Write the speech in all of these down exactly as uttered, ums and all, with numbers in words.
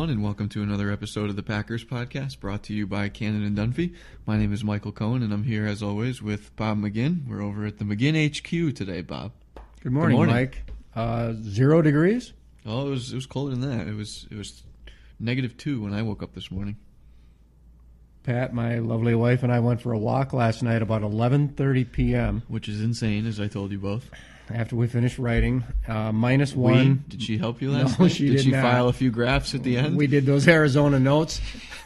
everyone, and welcome to another episode of the Packers Podcast, brought to you by Cannon and Dunphy. My name is Michael Cohen, and I'm here, as always, with Bob McGinn. We're over at the McGinn H Q today, Bob. Good morning, Good morning. Mike. Uh, zero degrees? Oh, it was it was colder than that. It was it was negative two when I woke up this morning. Pat, my lovely wife, and I went for a walk last night about eleven thirty p.m. Which is insane, as I told you both. After we finished writing, uh, minus one. We? Did she help you last no, night? She did did she not. file a few graphs at the end? We did those Arizona notes.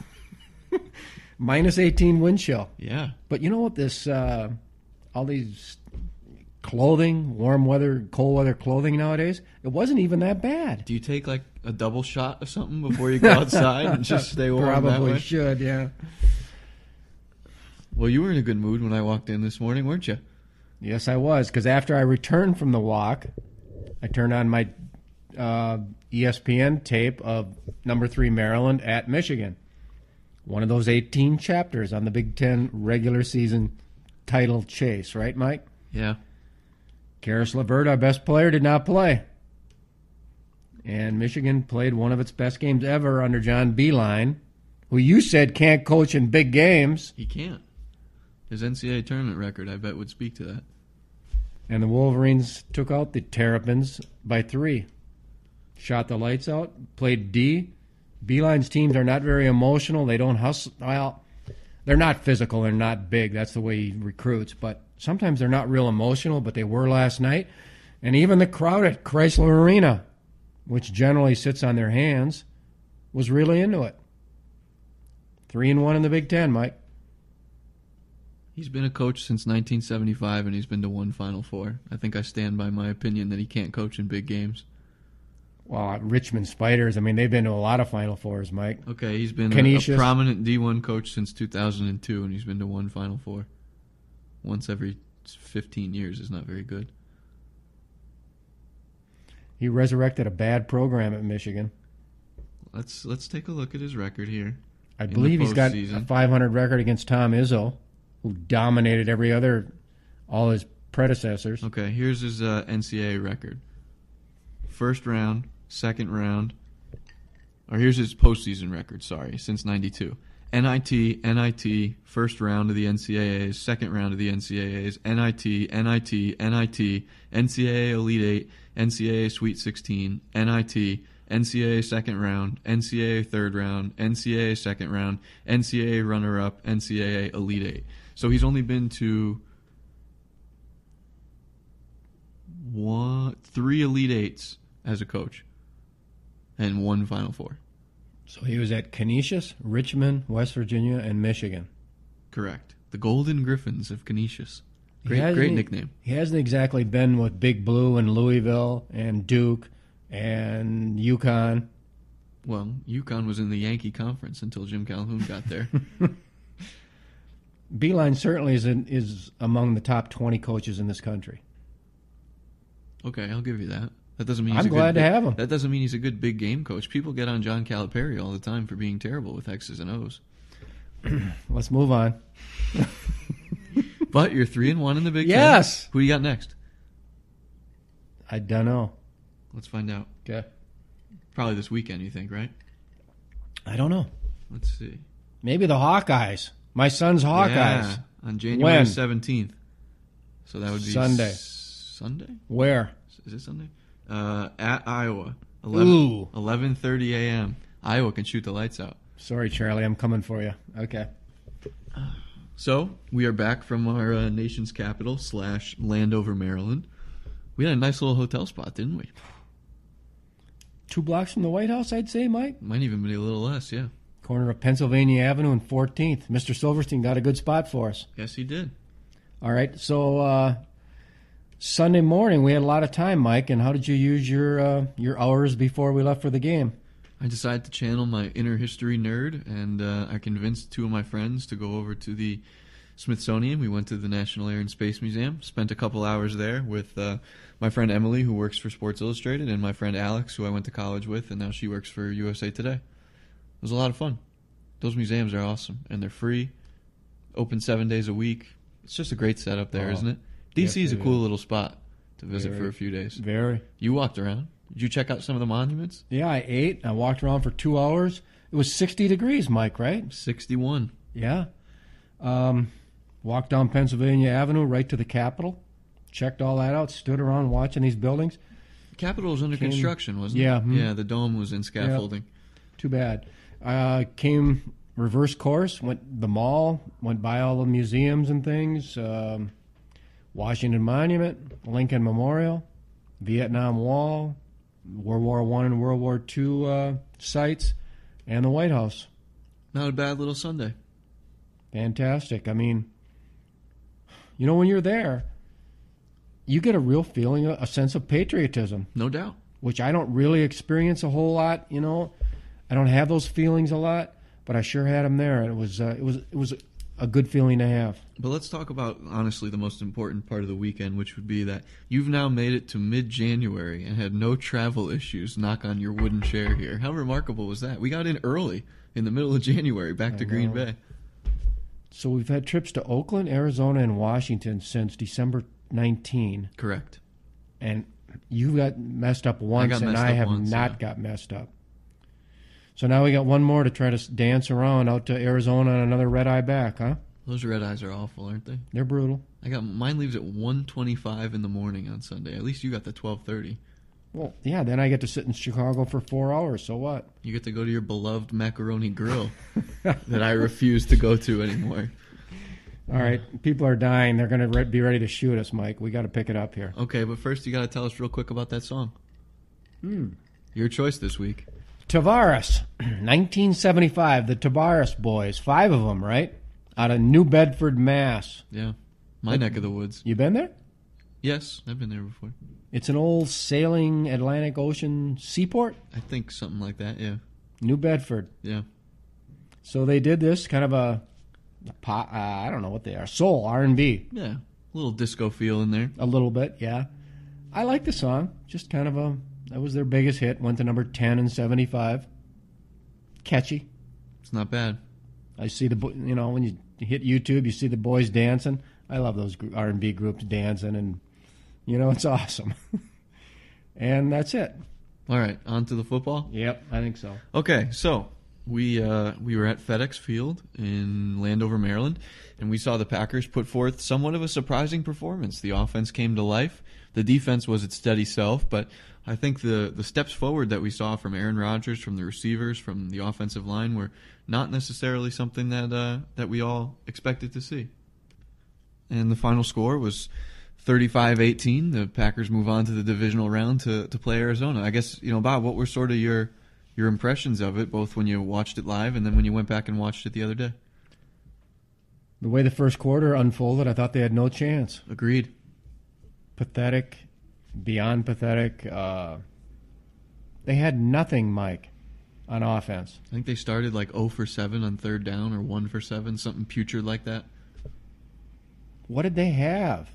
minus eighteen wind chill. Yeah. But you know what? This uh, all these clothing, warm weather, cold weather clothing nowadays, it wasn't even that bad. Do you take like a double shot of something before you go outside and just stay warm Probably that way? should, yeah. Well, you were in a good mood when I walked in this morning, weren't you? Yes, I was, because after I returned from the walk, I turned on my uh, E S P N tape of number three Maryland at Michigan. One of those eighteen chapters on the Big Ten regular season title chase, right, Mike? Yeah. Karis LeVert, our best player, did not play. And Michigan played one of its best games ever under John Beilein, who you said can't coach in big games. He can't. His N C double A tournament record, I bet, would speak to that. And the Wolverines took out the Terrapins by three. Shot the lights out, played D. Beilein's teams are not very emotional. They don't hustle. Well, they're not physical. They're not big. That's the way he recruits. But sometimes they're not real emotional, but they were last night. And even the crowd at Chrysler Arena, which generally sits on their hands, was really into it. Three and one in the Big Ten, Mike. He's been a coach since nineteen seventy-five, and he's been to one Final Four. I think I stand by my opinion that he can't coach in big games. Well, Richmond Spiders, I mean, they've been to a lot of Final Fours, Mike. Okay, he's been a, a prominent D one coach since two thousand two, and he's been to one Final Four. Once every fifteen years is not very good. He resurrected a bad program at Michigan. Let's let's take a look at his record here. I believe he's got a five hundred record against Tom Izzo, who dominated every other, all his predecessors. Okay, here's his uh, N C double A record. First round, second round, or here's his postseason record, sorry, since ninety-two. N I T, N I T, first round of the N C double A's, second round of the N C double A's, N I T, N I T, N I T, N C double A Elite eight, N C double A Sweet sixteen, N I T, N C double A second round, N C double A third round, N C double A second round, N C double A runner-up, N C double A Elite eight. So he's only been to one, three Elite Eights as a coach and one Final Four. So he was at Canisius, Richmond, West Virginia, and Michigan. Correct. The Golden Griffins of Canisius. Great, great nickname. He hasn't exactly been with Big Blue and Louisville and Duke and UConn. Well, UConn was in the Yankee Conference until Jim Calhoun got there. Beilein certainly is in, is among the top twenty coaches in this country. Okay, I'll give you that. That doesn't mean he's I'm a glad good, to have him. That doesn't mean he's a good big game coach. People get on John Calipari all the time for being terrible with X's and O's. Let's move on. But you're three and one in the Big Ten. Yes. Who do you got next? I don't know. Let's find out. Okay. Probably this weekend, you think, right? I don't know. Let's see. Maybe the Hawkeyes. My son's Hawkeyes. Yeah, on January when? seventeenth. So that would be Sunday. S- Sunday? Where? Is it Sunday? Uh, at Iowa. eleven thirty a.m. Iowa can shoot the lights out. Sorry, Charlie. I'm coming for you. Okay. So, we are back from our uh, nation's capital slash Landover, Maryland. We had a nice little hotel spot, didn't we? Two blocks from the White House, I'd say, Mike. Might even be a little less, yeah. Corner of Pennsylvania Avenue and fourteenth. Mister Silverstein got a good spot for us. Yes, he did. All right, so uh, Sunday morning we had a lot of time, Mike, and how did you use your uh, your hours before we left for the game? I decided to channel my inner history nerd, and uh, I convinced two of my friends to go over to the Smithsonian. We went to the National Air and Space Museum, spent a couple hours there with uh, my friend Emily, who works for Sports Illustrated, and my friend Alex, who I went to college with, and now she works for U S A Today. It was a lot of fun. Those museums are awesome, and they're free, open seven days a week. It's just a great setup there, oh, isn't it? D C yes, is a cool is. little spot to visit very, for a few days. Very. You walked around. Did you check out some of the monuments? Yeah, I ate. I walked around for two hours. It was sixty degrees, Mike, right? sixty-one. Yeah. Um, walked down Pennsylvania Avenue right to the Capitol. Checked all that out. Stood around watching these buildings. Capitol was under Came- construction, wasn't Yeah, it? hmm. Yeah, the dome was in scaffolding. Too bad. Uh, came reverse course. Went the mall. Went by all the museums and things. Um, Washington Monument, Lincoln Memorial, Vietnam Wall, World War One and World War Two uh, sites, and the White House. Not a bad little Sunday. Fantastic. I mean, you know, when you're there, you get a real feeling, a sense of patriotism, No doubt. which I don't really experience a whole lot. You know, I don't have those feelings a lot, but I sure had them there, and it was uh, it was it was a good feeling to have. But let's talk about, honestly, the most important part of the weekend, which would be that you've now made it to mid-January and had no travel issues, knock on your wooden chair here. How remarkable was that? We got in early in the middle of January back to I Green know. Bay. So we've had trips to Oakland, Arizona, and Washington since December nineteenth, Correct. and you got messed up once, got and messed I up have once, not yeah. got messed up. So now we got one more to try to s- dance around out to Arizona on another red eye back, huh? Those red eyes are awful, aren't they? They're brutal. I got mine leaves at one twenty-five in the morning on Sunday. At least you got the twelve thirty. Well, yeah, then I get to sit in Chicago for four hours, so what? You get to go to your beloved macaroni grill that I refuse to go to anymore. All right, people are dying. They're going to re- be ready to shoot us, Mike. We got to pick it up here. Okay, but first you got to tell us real quick about that song. Hmm. Your choice this week. Tavares, nineteen seventy-five, the Tavares boys, five of them, right? Out of New Bedford, Mass. Yeah. My neck of the woods. You been there? Yes, I've been there before. It's an old sailing Atlantic Ocean seaport, I think something like that, yeah. New Bedford. Yeah. So they did this kind of a, a pop, uh, I don't know what they are, soul, R and B, Yeah. A little disco feel in there. a little bit, yeah. I like the song. Just kind of a, that was their biggest hit. Went to number ten in seventy-five. Catchy. It's not bad. I see the, bo- you know, when you hit YouTube, you see the boys dancing. I love those gr- R and B groups dancing, and, you know, it's awesome. And that's it. All right, on to the football. Yep, I think so. Okay, so we uh, we were at FedEx Field in Landover, Maryland, and we saw the Packers put forth somewhat of a surprising performance. The offense came to life. The defense was its steady self, but I think the, the steps forward that we saw from Aaron Rodgers, from the receivers, from the offensive line were not necessarily something that uh, that we all expected to see. And the final score was thirty-five eighteen. The Packers move on to the divisional round to, to play Arizona. I guess, you know, Bob, what were sort of your your impressions of it, both when you watched it live and then when you went back and watched it the other day? The way the first quarter unfolded, I thought they had no chance. Agreed. Pathetic, beyond pathetic. Uh, they had nothing, Mike, on offense. I think they started like zero for seven on third down or one for seven, something putrid like that. What did they have?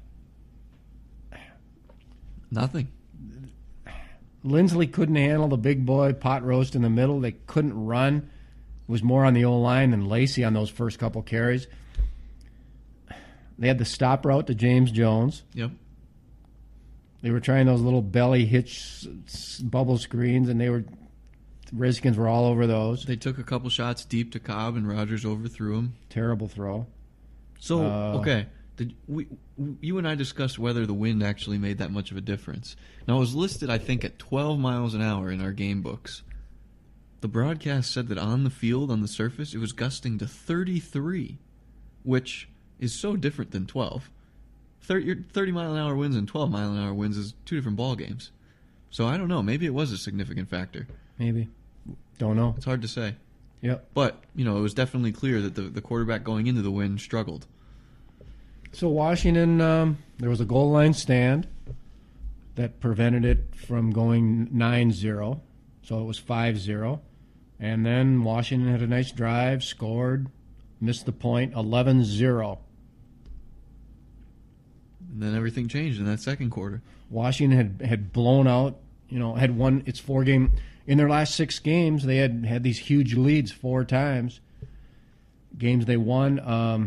Nothing. Lindsley couldn't handle the big boy pot roast in the middle. They couldn't run. It was more on the O-line than Lacey on those first couple carries. They had the stop route to James Jones. Yep. They were trying those little belly hitch s- bubble screens, and they were Redskins were all over those. They took a couple shots deep to Cobb, and Rodgers overthrew him. Terrible throw. So, Uh, okay, did we, you and I discussed whether the wind actually made that much of a difference. Now, it was listed, I think, at twelve miles an hour in our game books. The broadcast said that on the field, on the surface, it was gusting to thirty-three, which is so different than twelve. thirty, thirty mile an hour winds and twelve mile an hour winds is two different ball games. So I don't know. Maybe it was a significant factor. Maybe. Don't know. It's hard to say. Yep. But, you know, it was definitely clear that the, the quarterback going into the wind struggled. So Washington, um, there was a goal line stand that prevented it from going nine zero. So it was five zero. And then Washington had a nice drive, scored, missed the point, eleven zero. And then everything changed in that second quarter. Washington had, had blown out, you know, had won its four game. In their last six games, they had had these huge leads four times. Games they won, um,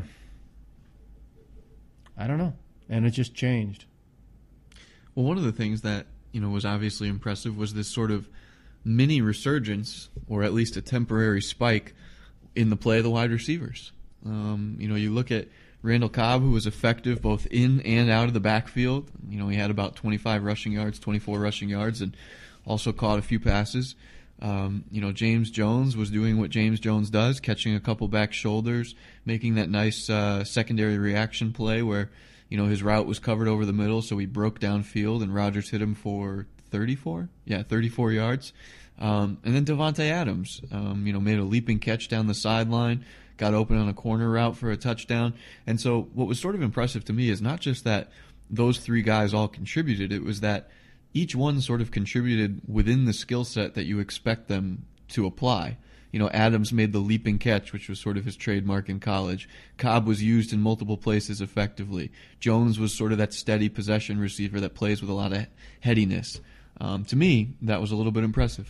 I don't know. And it just changed. Well, one of the things that, you know, was obviously impressive was this sort of mini resurgence, or at least a temporary spike, in the play of the wide receivers. Um, you know, you look at Randall Cobb, who was effective both in and out of the backfield. You know, he had about twenty-five rushing yards, twenty-four rushing yards, and also caught a few passes. Um, you know, James Jones was doing what James Jones does, catching a couple back shoulders, making that nice uh, secondary reaction play where, you know, his route was covered over the middle, so he broke downfield, and Rodgers hit him for thirty-four? Yeah, thirty-four yards. Um, and then Devontae Adams, um, you know, made a leaping catch down the sideline, got open on a corner route for a touchdown. And so what was sort of impressive to me is not just that those three guys all contributed, it was that each one sort of contributed within the skill set that you expect them to apply. You know, Adams made the leaping catch, which was sort of his trademark in college. Cobb was used in multiple places effectively. Jones was sort of that steady possession receiver that plays with a lot of headiness. Um, to me, that was a little bit impressive.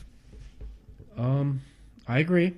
Um, I agree.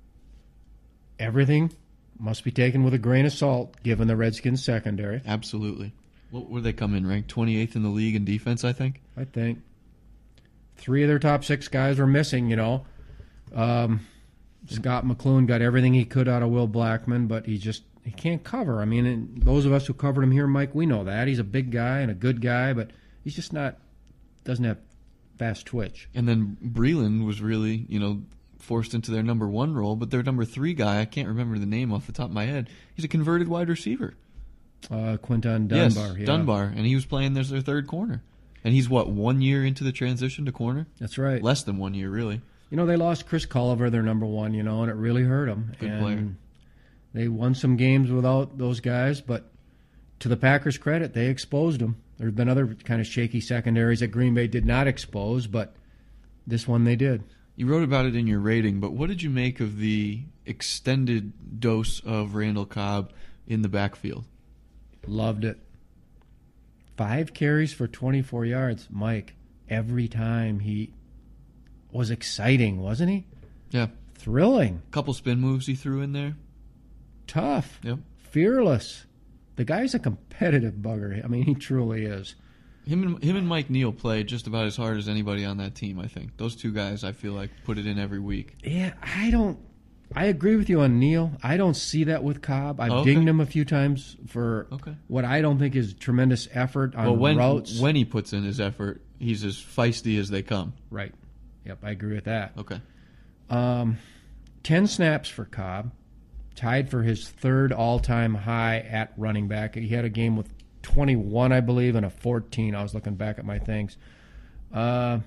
Everything must be taken with a grain of salt, given the Redskins secondary. Absolutely. What were they come in, ranked twenty-eighth in the league in defense, I think? I think. Three of their top six guys were missing, you know. Um, Scott McCloughan got everything he could out of Will Blackman, but he just he can't cover. I mean, and those of us who covered him here, Mike, we know that. He's a big guy and a good guy, but he's just not, doesn't have fast twitch. And then Breland was really, you know, forced into their number one role, but their number three guy, I can't remember the name off the top of my head, he's a converted wide receiver. Uh, Quinton Dunbar. Yes, yeah. Dunbar, and he was playing as their third corner. And he's, what, one year into the transition to corner? That's right. Less than one year, really. You know, they lost Chris Culliver, their number one, you know, and it really hurt them. Good and player. They won some games without those guys, but to the Packers' credit, they exposed them. There have been other kind of shaky secondaries that Green Bay did not expose, but this one they did. You wrote about it in your rating, but what did you make of the extended dose of Randall Cobb in the backfield? Loved it. Five carries for twenty-four yards. Mike, every time he was exciting, wasn't he? Yeah. Thrilling. Couple spin moves he threw in there. Tough. Yep. Fearless. The guy's a competitive bugger. I mean, he truly is. Him and him and Mike Neal played just about as hard as anybody on that team, I think. Those two guys, I feel like, put it in every week. Yeah, I don't... I agree with you on Neal. I don't see that with Cobb. I've Okay. dinged him a few times for Okay. what I don't think is tremendous effort on Well, when routes. when he puts in his effort, he's as feisty as they come. Right. Yep, I agree with that. Okay. Um, ten snaps for Cobb, tied for his third all-time high at running back. He had a game with twenty-one, I believe, and a fourteen. I was looking back at my things. Uh,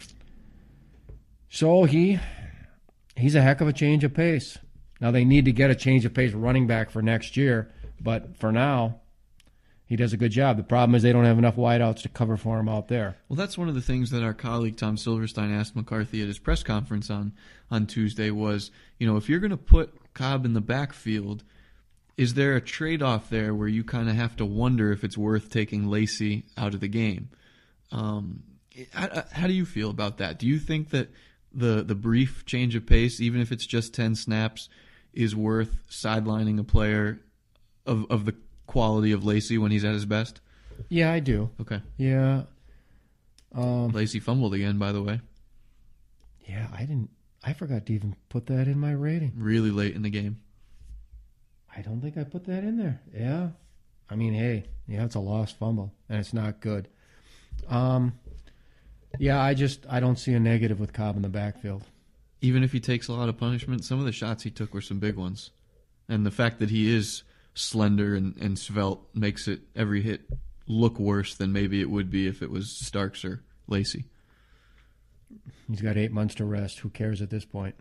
so he he's a heck of a change of pace. Now they need to get a change of pace running back for next year, but for now, he does a good job. The problem is they don't have enough wideouts to cover for him out there. Well, that's one of the things that our colleague Tom Silverstein asked McCarthy at his press conference on, on Tuesday was, you know, if you're going to put Cobb in the backfield, is there a trade-off there where you kind of have to wonder if it's worth taking Lacy out of the game? Um, how, how do you feel about that? Do you think that the, the brief change of pace, even if it's just ten snaps, is worth sidelining a player of, of the quality of Lacy when he's at his best? Yeah, I do. Okay. Yeah. Um, Lacy fumbled again, by the way. Yeah, I didn't. I forgot to even put that in my rating. Really late in the game. I don't think I put that in there. Yeah. I mean, hey, yeah, it's a lost fumble, and it's not good. Um, yeah, I just I don't see a negative with Cobb in the backfield. Even if he takes a lot of punishment, some of the shots he took were some big ones. And the fact that he is slender and, and svelte makes it every hit look worse than maybe it would be if it was Starks or Lacy. He's got eight months to rest. Who cares at this point?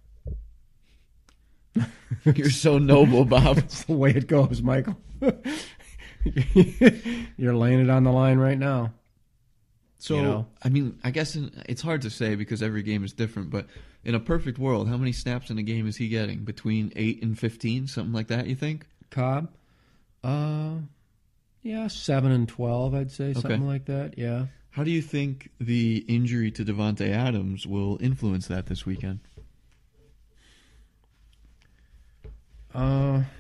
You're so noble, Bob. That's the way it goes, Michael. You're laying it on the line right now. So, You know? I mean, I guess in, it's hard to say because every game is different, but in a perfect world, how many snaps in a game is he getting? Between eight and fifteen, something like that, you think? Cobb? Uh, yeah, seven and twelve, I'd say, something Okay. like that, yeah. How do you think the injury to Devontae Adams will influence that this weekend? Uh,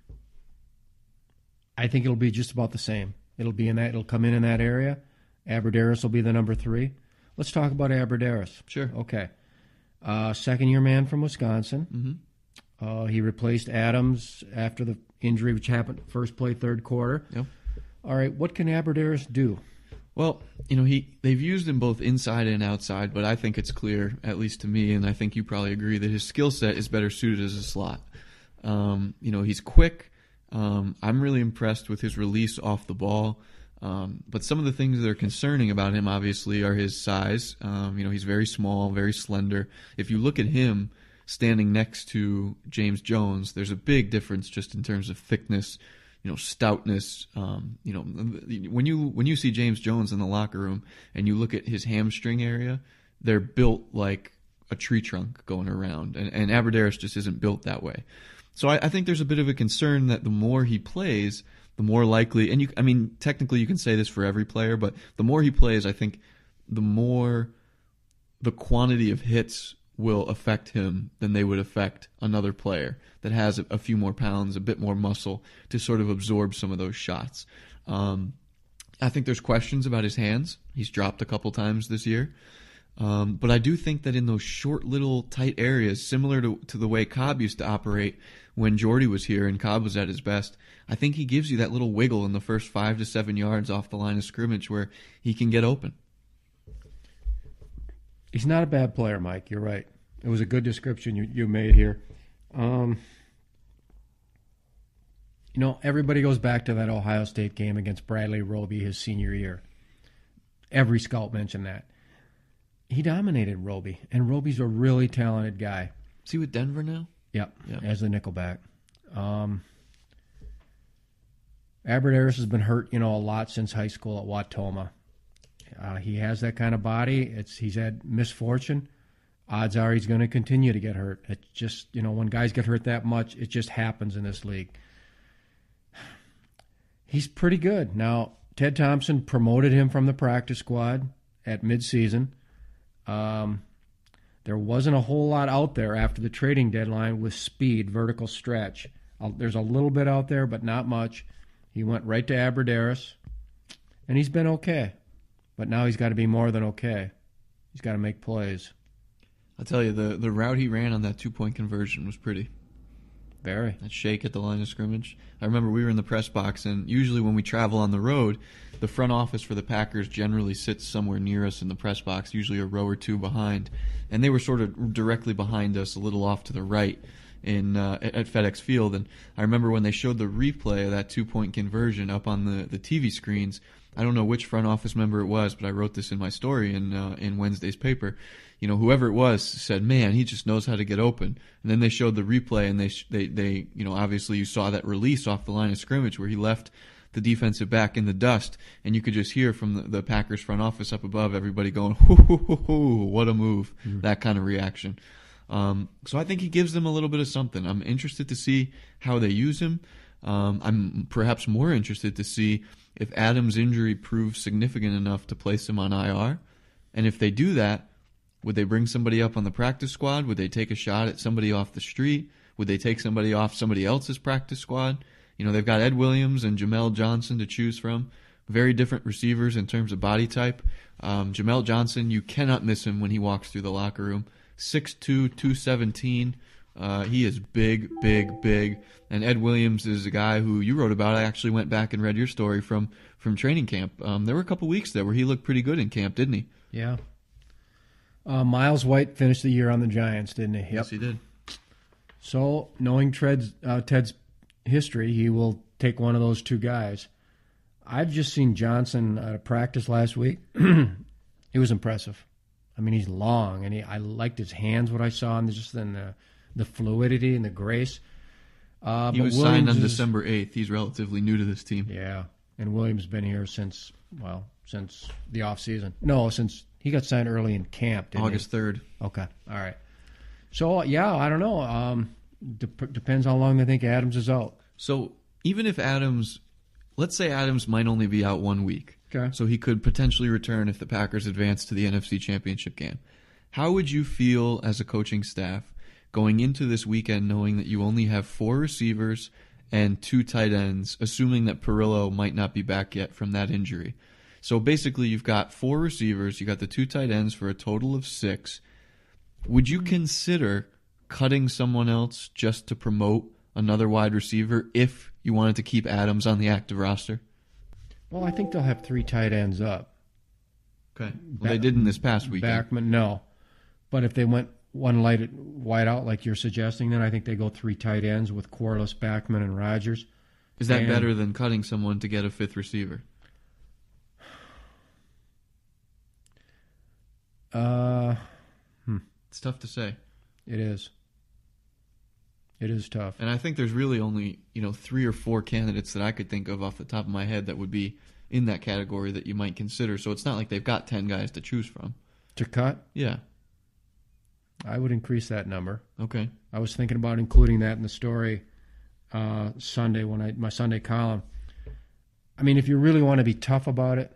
I think it'll be just about the same. It'll be in that. It'll come in in that area. Aberderis will be the number three. Let's talk about Aberderis. Sure. Okay. Uh, second-year man from Wisconsin. Mm-hmm. Uh, he replaced Adams after the injury, which happened first play, third quarter. Yep. All right, what can Aberderis do? Well, you know, he they've used him both inside and outside, but I think it's clear, at least to me, and I think you probably agree, that his skill set is better suited as a slot. Um, you know, he's quick. Um, I'm really impressed with his release off the ball. Um, but some of the things that are concerning about him, obviously, are his size. Um, you know, he's very small, very slender. If you look at him standing next to James Jones, there's a big difference just in terms of thickness, you know, stoutness. Um, you know, when you when you see James Jones in the locker room and you look at his hamstring area, they're built like a tree trunk going around, and, and Aberderis just isn't built that way. So I, I think there's a bit of a concern that the more he plays, the more likely, and you, I mean, technically you can say this for every player, but the more he plays, I think the more the quantity of hits will affect him than they would affect another player that has a, a few more pounds, a bit more muscle to sort of absorb some of those shots. Um, I think there's questions about his hands. He's dropped a couple times this year. Um, but I do think that in those short little tight areas, similar to, to the way Cobb used to operate when Jordy was here and Cobb was at his best, I think he gives you that little wiggle in the first five to seven yards off the line of scrimmage where he can get open. He's not a bad player, Mike. You're right. It was a good description you, you made here. Um, you know, everybody goes back to that Ohio State game against Bradley Roby his senior year. Every scout mentioned that. He dominated Roby, and Roby's a really talented guy. Is he with Denver now? Yep, Yep. as the nickelback. Um, Aberderis has been hurt, you know, a lot since high school at Watoma. Uh, he has that kind of body. It's he's had misfortune. Odds are he's going to continue to get hurt. It's just, you know, when guys get hurt that much, it just happens in this league. He's pretty good. Now, Ted Thompson promoted him from the practice squad at midseason. Um, there wasn't a whole lot out there after the trading deadline with speed, vertical stretch. Uh, there's a little bit out there, but not much. He went right to Aberderis, and he's been okay. But now he's got to be more than okay. He's got to make plays. I'll tell you, the, the route he ran on that two-point conversion was pretty. Very. That shake at the line of scrimmage. I remember we were in the press box, and usually when we travel on the road, the front office for the Packers generally sits somewhere near us in the press box, usually a row or two behind. And they were sort of directly behind us, a little off to the right in uh, at FedEx Field. And I remember when they showed the replay of that two-point conversion up on the, the T V screens, I don't know which front office member it was, but I wrote this in my story in uh, in Wednesday's paper. You know, whoever it was said, "Man, he just knows how to get open." And then they showed the replay, and they they they you know obviously you saw that release off the line of scrimmage where he left the defensive back in the dust, and you could just hear from the, the Packers front office up above everybody going, "Hoo hoo hoo hoo! What a move!" Mm-hmm. That kind of reaction. Um, so I think he gives them a little bit of something. I'm interested to see how they use him. Um, I'm perhaps more interested to see if Adams' injury proves significant enough to place him on I R, and if they do that, would they bring somebody up on the practice squad? Would they take a shot at somebody off the street? Would they take somebody off somebody else's practice squad? You know, they've got Ed Williams and Jamel Johnson to choose from. Very different receivers in terms of body type. Um, Jamel Johnson, you cannot miss him when he walks through the locker room. six two, two seventeen. Uh, he is big, big, big. And Ed Williams is a guy who you wrote about. I actually went back and read your story from, from training camp. Um, there were a couple weeks there where he looked pretty good in camp, didn't he? Yeah. Uh, Miles White finished the year on the Giants, didn't he? Yep. Yes, he did. So, knowing Ted's, uh, Ted's history, he will take one of those two guys. I've just seen Johnson at a practice last week. It was impressive. I mean, he's long, and he, I liked his hands, what I saw, and just in the, the fluidity and the grace. Uh, he but was Williams signed on is, December eighth. He's relatively new to this team. Yeah, and Williams has been here since, well, since the offseason. No, since he got signed early in camp, didn't August third. he? Okay, all right. So, yeah, I don't know. Um, dep- depends how long they think Adams is out. So even if Adams, let's say Adams might only be out one week. Okay. So he could potentially return if the Packers advance to the N F C Championship game. How would you feel as a coaching staff going into this weekend knowing that you only have four receivers and two tight ends, assuming that Perillo might not be back yet from that injury? So basically, you've got four receivers. You got the two tight ends for a total of six. Would you consider cutting someone else just to promote another wide receiver if you wanted to keep Adams on the active roster? Well, I think they'll have three tight ends up. Okay. Well, they didn't this past weekend. Backman, no. But if they went one light wide out like you're suggesting, then I think they go three tight ends with Corliss, Backman, and Rogers. Is that and, better than cutting someone to get a fifth receiver? Uh, hmm. It's tough to say. It is. It is tough. And I think there's really only, you know, three or four candidates that I could think of off the top of my head that would be in that category that you might consider. So it's not like they've got ten guys to choose from. To cut? Yeah. I would increase that number. Okay. I was thinking about including that in the story uh, Sunday when I my Sunday column. I mean, if you really want to be tough about it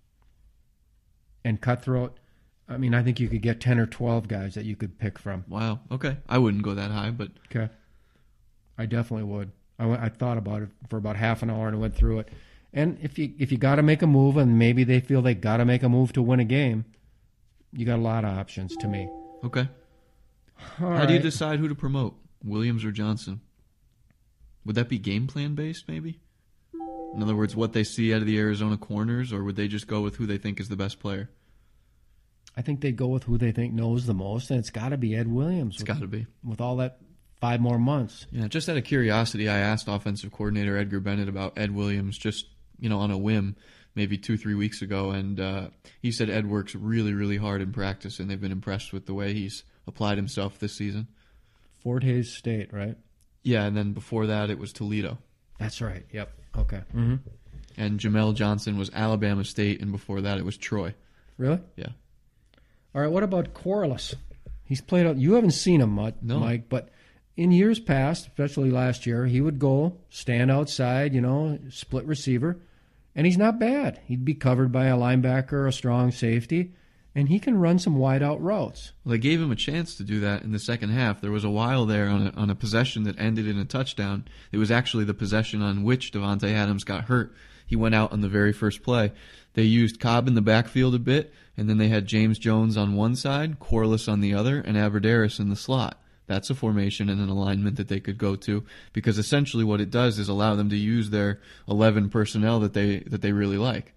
and cutthroat, I mean, I think you could get ten or twelve guys that you could pick from. Wow. Okay. I wouldn't go that high, but Okay. I definitely would. I, went, I thought about it for about half an hour and went through it. And if you if you got to make a move, and maybe they feel they got to make a move to win a game, you got a lot of options to me. okay. All How do you right. decide who to promote, Williams or Johnson? Would that be game plan based, maybe? In other words, what they see out of the Arizona corners, or would they just go with who they think is the best player? I think they go with who they think knows the most, and it's got to be Ed Williams. It's with, got to be. with all that five more months. Yeah, just out of curiosity, I asked offensive coordinator Edgar Bennett about Ed Williams just, you know, on a whim, maybe two, three weeks ago, and uh, he said Ed works really, really hard in practice, and they've been impressed with the way he's applied himself this season. Fort Hays State, right? Yeah, and then before that, it was Toledo. That's right. Yep. Okay. Mm-hmm. And Jamel Johnson was Alabama State, and before that, it was Troy. Really? Yeah. All right. What about Corliss? He's played out. You haven't seen him much, No. Mike, but in years past, especially last year, he would go stand outside, you know, split receiver, and he's not bad. He'd be covered by a linebacker, a strong safety, and he can run some wide out routes. Well, they gave him a chance to do that in the second half. There was a while there on a, on a possession that ended in a touchdown. It was actually the possession on which Devontae Adams got hurt. He went out on the very first play. They used Cobb in the backfield a bit, and then they had James Jones on one side, Corliss on the other, and Aberderis in the slot. That's a formation and an alignment that they could go to, because essentially what it does is allow them to use their eleven personnel that they that they really like.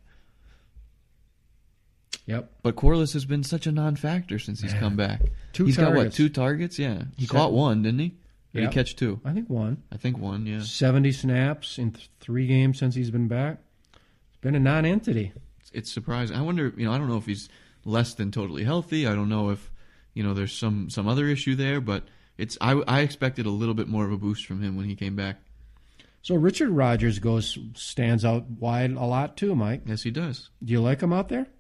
Yep. But Corliss has been such a non-factor since he's come back. Two He's got, what, targets. two targets? Yeah. He Seven. caught one, didn't he? Or did Yep. he catch two? I think one. I think one, yeah. seventy snaps in th- three games since he's been back. It's been a non-entity. It's, it's surprising. I wonder, you know, I don't know if he's less than totally healthy. I don't know if, you know, there's some, some other issue there, but it's I, I expected a little bit more of a boost from him when he came back. So Richard Rogers goes stands out wide a lot too, Mike. Yes, he does. Do you like him out there?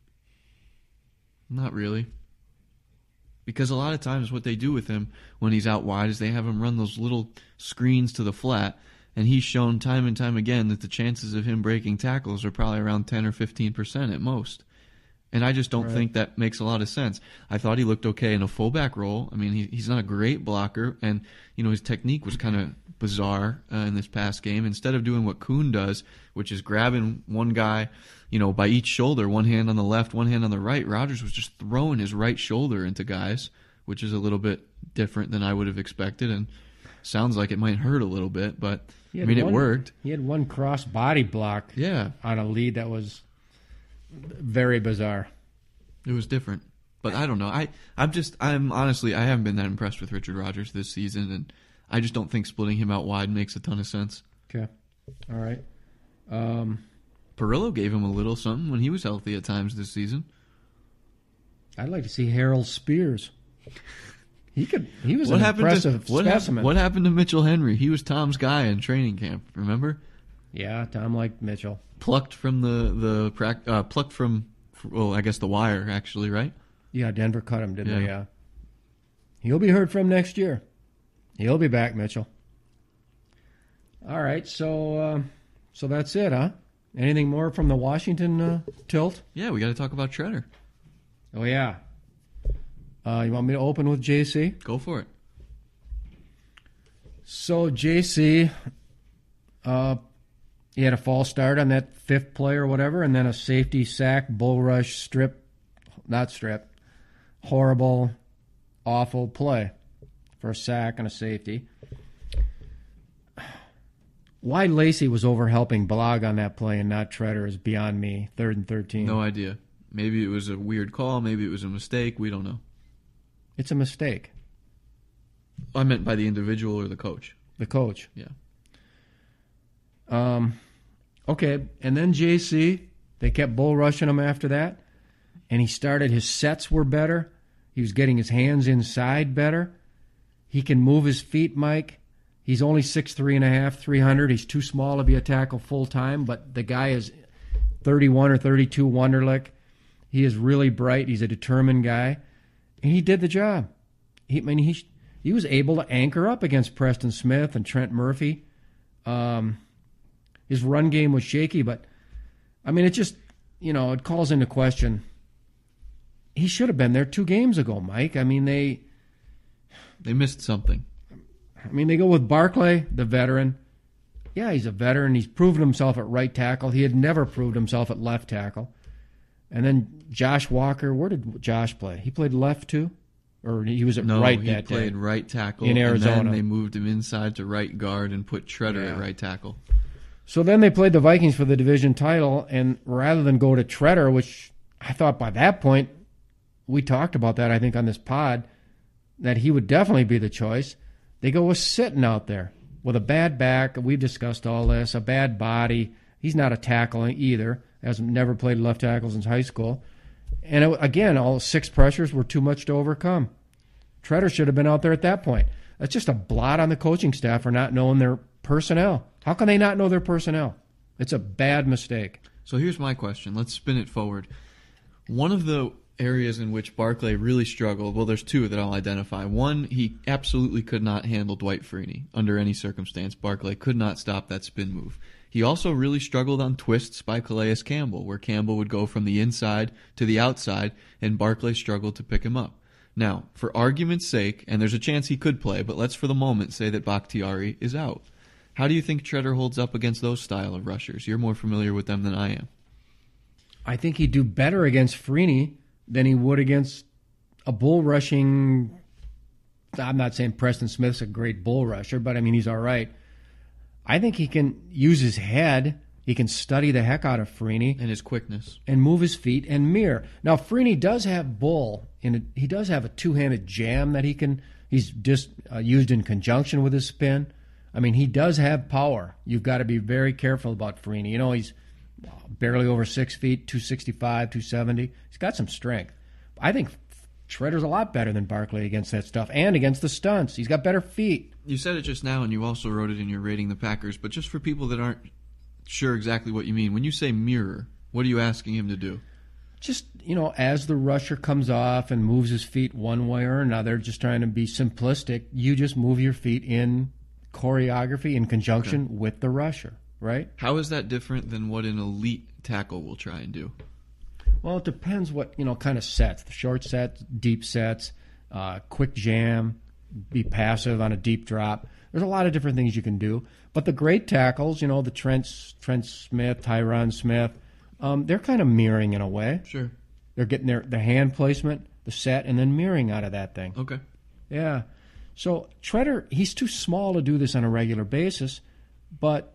Not really. Because a lot of times what they do with him when he's out wide is they have him run those little screens to the flat, and he's shown time and time again that the chances of him breaking tackles are probably around ten or fifteen percent at most. And I just don't Right. think that makes a lot of sense. I thought he looked okay in a fullback role. I mean, he, he's not a great blocker, and you know his technique was kind of bizarre uh, in this past game. Instead of doing what Kuhn does, which is grabbing one guy, you know, by each shoulder, one hand on the left, one hand on the right, Rodgers was just throwing his right shoulder into guys, which is a little bit different than I would have expected, and sounds like it might hurt a little bit, but He I had mean, it one- worked. He had one cross body block Yeah, on a lead that was very bizarre. it was different. But I don't know. I, I'm just, I'm honestly, I haven't been that impressed with Richard Rodgers this season, and I just don't think splitting him out wide makes a ton of sense. Okay. All right. Um, Perillo gave him a little something when he was healthy at times this season. I'd like to see Harold Spears. He could. He was What an happened impressive to what, hap- specimen. what happened to Mitchell Henry? He was Tom's guy in training camp. Remember, Yeah, Tom liked Mitchell. plucked from the the prac- uh, plucked from well, I guess the wire actually, right? Yeah, Denver cut him, didn't they? Yeah. Yeah. He'll be heard from next year. He'll be back, Mitchell. All right, so uh, so that's it, huh? Anything more from the Washington uh, tilt? Yeah, we got to talk about Treader. Oh yeah. Uh, you want me to open with J C? Go for it. So J C, uh, he had a false start on that fifth play or whatever, and then a safety sack, bull rush, strip, not strip, horrible, awful play for a sack and a safety. Why Lacey was over helping Blag on that play and not Tretter is beyond me. Third and thirteen. No idea. Maybe it was a weird call. Maybe it was a mistake. We don't know. It's a mistake. I meant by the individual or the coach. The coach. Yeah. Um. Okay, and then J C, they kept bull rushing him after that, and he started, his sets were better. He was getting his hands inside better. He can move his feet, Mike. He's only six three and a half, three hundred. He's too small to be a tackle full-time, but the guy is thirty-one or thirty-two Wonderlic. He is really bright. He's a determined guy, and he did the job. He, I mean, he he was able to anchor up against Preston Smith and Trent Murphy. Um, his run game was shaky, but, I mean, it just, you know, it calls into question. He should have been there two games ago, Mike. I mean, they... They missed something. I mean, they go with Barclay, the veteran. Yeah, he's a veteran. He's proven himself at right tackle. He had never proved himself at left tackle. And then Josh Walker, where did Josh play? He played left too? Or he was at no, right he that day? played right tackle. In Arizona. And then they moved him inside to right guard and put Tretter Yeah. at right tackle. So then they played the Vikings for the division title, and rather than go to Tretter, which I thought by that point, we talked about that, I think, on this pod, that he would definitely be the choice. They go with Sitton out there with a bad back. We've discussed all this. A bad body. He's not a tackle either. Hasn't never played left tackle since high school. And it, again, all six pressures were too much to overcome. Tretter should have been out there at that point. That's just a blot on the coaching staff for not knowing their personnel. How can they not know their personnel? It's a bad mistake. So here's my question. Let's spin it forward. One of the areas in which Barclay really struggled, well, there's two that I'll identify. One, he absolutely could not handle Dwight Freeney under any circumstance. Barclay could not stop that spin move. He also really struggled on twists by Calais Campbell, where Campbell would go from the inside to the outside, and Barclay struggled to pick him up. Now, for argument's sake, and there's a chance he could play, but let's for the moment say that Bakhtiari is out. How do you think Tretter holds up against those style of rushers? You're more familiar with them than I am. I think he'd do better against Freeney than he would against a bull rushing. I'm not saying Preston Smith's a great bull rusher, but I mean, he's all right. I think he can use his head. He can study the heck out of Freeney. And his quickness. And move his feet and mirror. Now, Freeney does have bull, and he does have a two-handed jam that he can, he's just uh, used in conjunction with his spin. I mean, he does have power. You've got to be very careful about Freeney. You know, he's barely over six feet, two sixty-five, two seventy. He's got some strength. I think Tretter's a lot better than Barclay against that stuff and against the stunts. He's got better feet. You said it just now, and you also wrote it in your Rating the Packers, but just for people that aren't sure exactly what you mean, when you say mirror, what are you asking him to do? Just, you know, as the rusher comes off and moves his feet one way or another, just trying to be simplistic, you just move your feet in choreography in conjunction okay. with the rusher, right? How is that different than what an elite tackle will try and do? Well, it depends what, you know, kind of sets. The short sets, deep sets, uh, quick jam, be passive on a deep drop. There's a lot of different things you can do. But the great tackles, you know, the Trent, Trent Smith, Tyron Smith, um, they're kind of mirroring in a way. Sure. They're getting their, their hand placement, the set, and then mirroring out of that thing. Okay. Yeah. So Tretter, he's too small to do this on a regular basis, but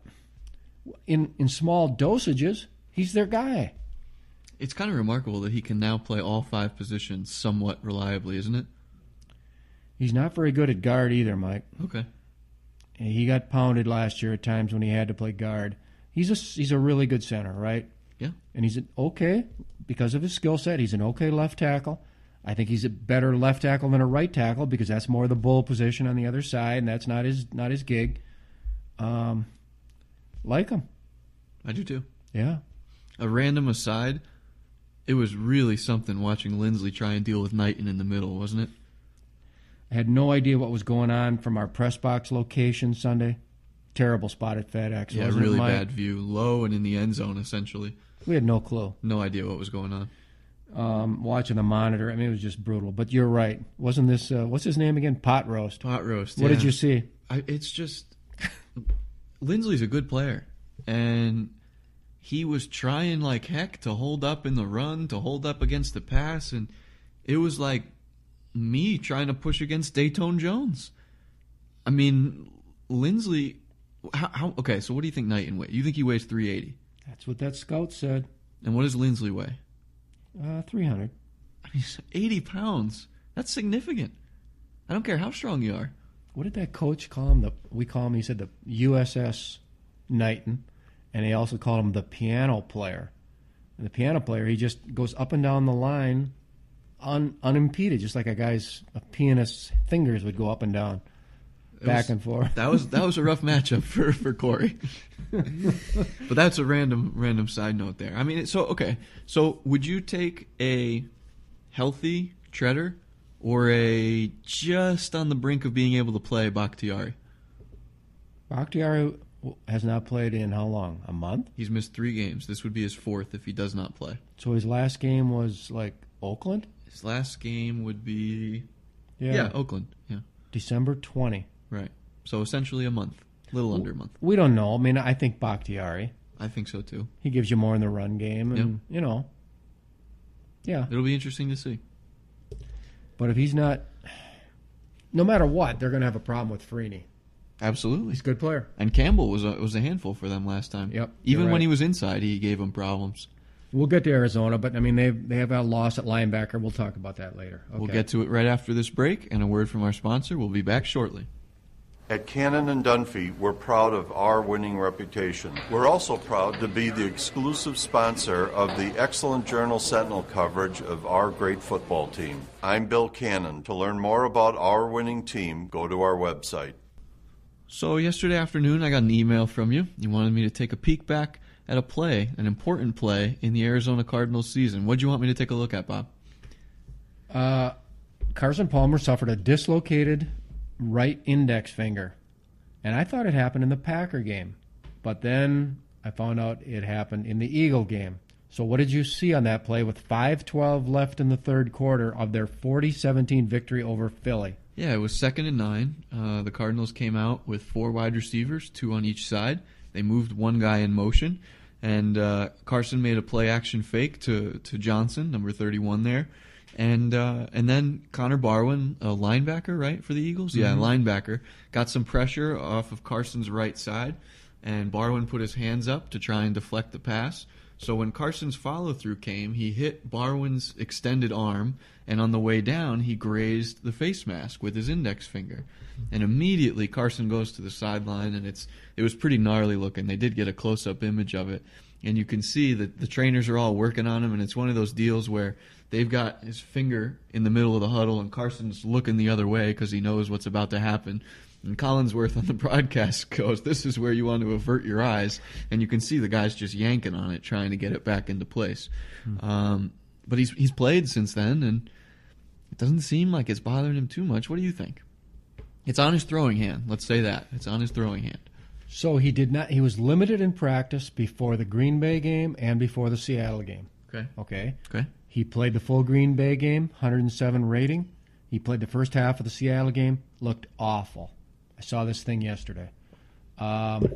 in in small dosages, he's their guy. It's kind of remarkable that he can now play all five positions somewhat reliably, isn't it? He's not very good at guard either, Mike. Okay. He got pounded last year at times when he had to play guard. He's a, he's a really good center, right? Yeah. And he's an okay, because of his skill set, he's an okay left tackle. I think he's a better left tackle than a right tackle because that's more the bull position on the other side, and that's not his not his gig. Um, like him. I do too. Yeah. A random aside, it was really something watching Lindsley try and deal with Knighton in the middle, wasn't it? I had no idea what was going on from our press box location Sunday. Terrible spot at FedEx. Yeah, wasn't really it, Mike? bad view. Low and in the end zone, essentially. We had no clue. No idea what was going on. Um, watching the monitor, I mean, it was just brutal. But you're right. Wasn't this, uh, what's his name again? Pot Roast. Pot Roast, What yeah. did you see? I, it's just, Lindsley's a good player. and he was trying like heck to hold up in the run, to hold up against the pass, and it was like me trying to push against Dayton Jones. I mean, Lindsley, how, how okay, so what do you think Knighton weighs? You think he weighs three eighty? That's what that scout said. And what does Lindsley weigh? Uh, three hundred. I mean, eighty pounds. That's significant. I don't care how strong you are. What did that coach call him? The we call him. He said the U S S Knighton, and they also called him the piano player. And the piano player, he just goes up and down the line, un, unimpeded, just like a guy's a pianist's fingers would go up and down, It back was, and forth. That was that was a rough matchup for for Corey. But that's a random random side note there. I mean, so okay. So would you take a healthy Treader or a just on the brink of being able to play Bakhtiari? Bakhtiari has not played in how long? A month? He's missed three games. This would be his fourth if he does not play. So his last game was like Oakland? His last game would be Yeah. yeah Oakland. Yeah, December twentieth. right. So essentially a month, a little under a month. We don't know. I mean, I think Bakhtiari. I think so too. He gives you more in the run game, and you know, yeah. It'll be interesting to see. But if he's not, no matter what, they're going to have a problem with Freeney. Absolutely. He's a good player. And Campbell was a, was a handful for them last time. Yep, Even you're when right. he was inside, he gave them problems. We'll get to Arizona, but I mean they they have a loss at linebacker. We'll talk about that later. Okay. We'll get to it right after this break, and a word from our sponsor. We'll be back shortly. At Cannon and Dunphy, we're proud of our winning reputation. We're also proud to be the exclusive sponsor of the excellent Journal Sentinel coverage of our great football team. I'm Bill Cannon. To learn more about our winning team, go to our website. So yesterday afternoon, I got an email from you. You wanted me to take a peek back at a play, an important play in the Arizona Cardinals season. What do you want me to take a look at, Bob? Uh, Carson Palmer suffered a dislocated right index finger, and I thought it happened in the Packer game, but then I found out it happened in the Eagle game. So what did you see on that play with five twelve left in the third quarter of their forty seventeen victory over Philly? Yeah, it was second and nine. Uh, the Cardinals came out with four wide receivers, two on each side. They moved one guy in motion, and uh, Carson made a play-action fake to, to Johnson, number thirty-one there. And uh, and then Connor Barwin, a linebacker, right, for the Eagles? Yeah, Mm-hmm. linebacker, got some pressure off of Carson's right side, and Barwin put his hands up to try and deflect the pass. So when Carson's follow-through came, he hit Barwin's extended arm, and on the way down, he grazed the face mask with his index finger. And immediately, Carson goes to the sideline, and it's it was pretty gnarly looking. They did get a close-up image of it, and you can see that the trainers are all working on him, and it's one of those deals where they've got his finger in the middle of the huddle, and Carson's looking the other way because he knows what's about to happen. And Collinsworth on the broadcast goes, "This is where you want to avert your eyes," and you can see the guys just yanking on it, trying to get it back into place. Mm-hmm. Um, but he's he's played since then, and it doesn't seem like it's bothering him too much. What do you think? It's on his throwing hand. Let's say that. It's on his throwing hand. So he did not. He was limited in practice before the Green Bay game and before the Seattle game. Okay. Okay. Okay. He played the full Green Bay game, one hundred seven rating. He played the first half of the Seattle game, looked awful. I saw this thing yesterday. Um,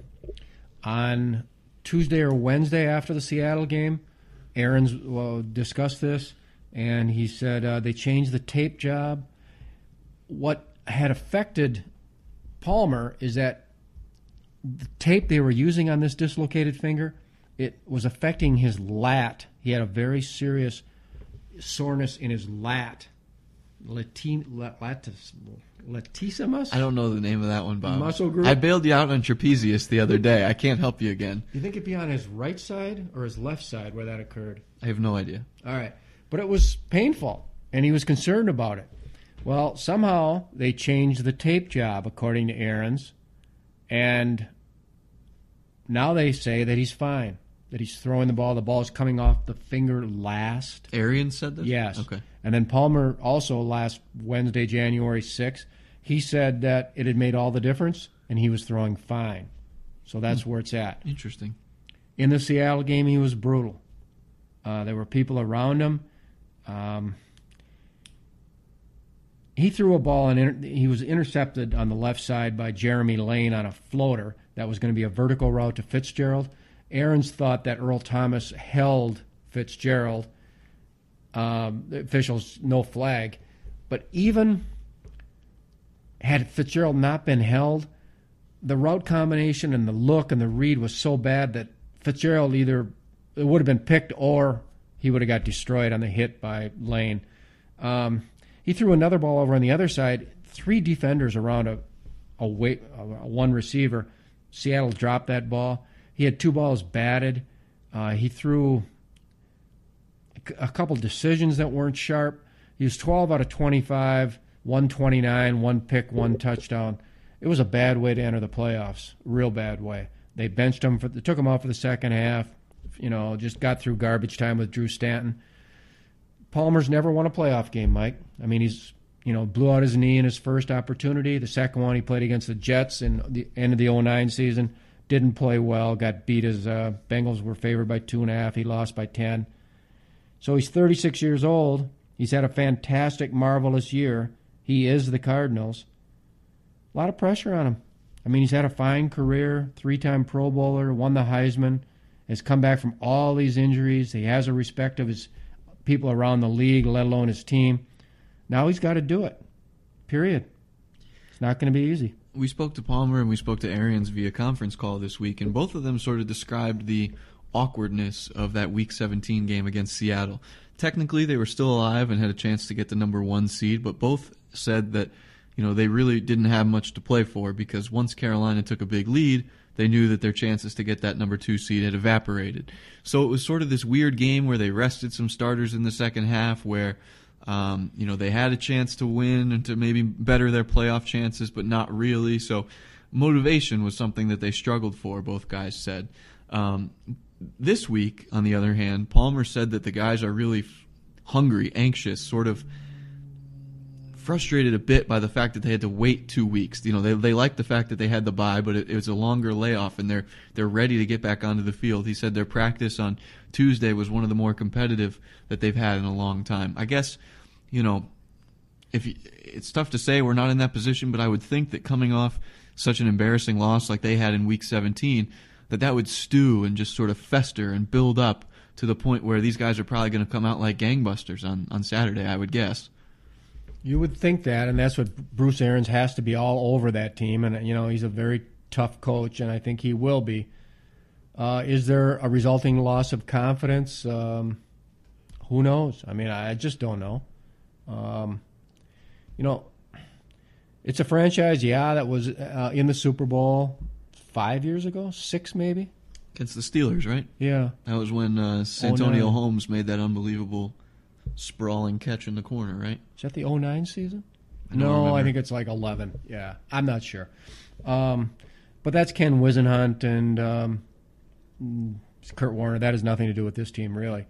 on Tuesday or Wednesday after the Seattle game, Aaron's well, discussed this, and he said uh, they changed the tape job. What had affected Palmer is that the tape they were using on this dislocated finger, it was affecting his lat. He had a very serious soreness in his lat. Latin, latis, latissimus? I don't know the name of that one, Bob. Muscle group? I bailed you out on trapezius the other day. I can't help you again. You think it'd be on his right side or his left side where that occurred? I have no idea. All right. But it was painful, and he was concerned about it. Well, somehow they changed the tape job, according to Aaron's, and now they say that he's fine, that he's throwing the ball. The ball is coming off the finger last. Arian said this? Yes. Okay. And then Palmer also last Wednesday, January sixth, he said that it had made all the difference, and he was throwing fine. So that's where it's at. Interesting. In the Seattle game, he was brutal. Uh, there were people around him. Um, he threw a ball, and inter- he was intercepted on the left side by Jeremy Lane on a floater that was going to be a vertical route to Fitzgerald. Aarons thought that Earl Thomas held Fitzgerald. Um, the officials, no flag. But even had Fitzgerald not been held, the route combination and the look and the read was so bad that Fitzgerald either it would have been picked or he would have got destroyed on the hit by Lane. Um, he threw another ball over on the other side. Three defenders around a, a, wait, a one receiver. Seattle dropped that ball. He had two balls batted. Uh, he threw a couple decisions that weren't sharp. He was twelve out of twenty-five, one twenty-nine, one pick, one touchdown. It was a bad way to enter the playoffs, real bad way. They benched him, for, they took him off for the second half, you know, just got through garbage time with Drew Stanton. Palmer's never won a playoff game, Mike. I mean, he's, you know, blew out his knee in his first opportunity. The second one he played against the Jets in the end of the oh nine season. Didn't play well, got beat as uh, Bengals were favored by two and a half. He lost by ten. So he's thirty-six years old. He's had a fantastic, marvelous year. He is the Cardinals. A lot of pressure on him. I mean, he's had a fine career, three-time Pro Bowler, won the Heisman, has come back from all these injuries. He has a respect of his people around the league, let alone his team. Now he's got to do it, period. It's not going to be easy. We spoke to Palmer and we spoke to Arians via conference call this week, and both of them sort of described the awkwardness of that Week seventeen game against Seattle. Technically, they were still alive and had a chance to get the number one seed, but both said that, you know, they really didn't have much to play for because once Carolina took a big lead, they knew that their chances to get that number two seed had evaporated. So it was sort of this weird game where they rested some starters in the second half where, um, you know, they had a chance to win and to maybe better their playoff chances, but not really. So motivation was something that they struggled for, both guys said. Um, this week, on the other hand, Palmer said that the guys are really f- hungry, anxious, sort of frustrated a bit by the fact that they had to wait two weeks. You know, they they like the fact that they had the bye, but it, it was a longer layoff, and they're they're ready to get back onto the field. He said their practice on Tuesday was one of the more competitive that they've had in a long time. I guess, you know, if you, it's tough to say, we're not in that position, but I would think that coming off such an embarrassing loss like they had in Week seventeen, that that would stew and just sort of fester and build up to the point where these guys are probably going to come out like gangbusters on, on Saturday, I would guess. You would think that, and that's what Bruce Arians has to be all over that team. And, you know, he's a very tough coach, and I think he will be. Uh, is there a resulting loss of confidence? Um, who knows? I mean, I just don't know. Um, you know, it's a franchise, yeah, that was uh, in the Super Bowl five years ago, six maybe? Against the Steelers, right? Yeah. That was when uh, Santonio oh Holmes made that unbelievable sprawling catch in the corner, right? Is that the oh nine season? I No, remember. I think it's like eleven. Yeah, I'm not sure. Um, but that's Ken Wisenhunt and um, Kurt Warner. That has nothing to do with this team, really.